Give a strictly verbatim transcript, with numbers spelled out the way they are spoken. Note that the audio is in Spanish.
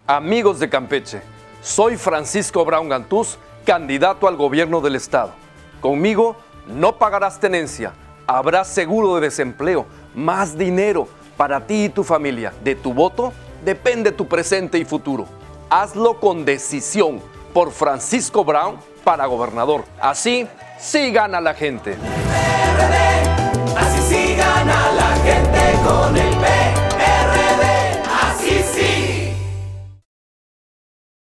Amigos de Campeche, soy Francisco Brown Gantús, candidato al gobierno del estado. Conmigo no pagarás tenencia, habrá seguro de desempleo, más dinero para ti y tu familia. De tu voto depende tu presente y futuro. Hazlo con decisión por Francisco Brown para gobernador. Así, sí gana la gente.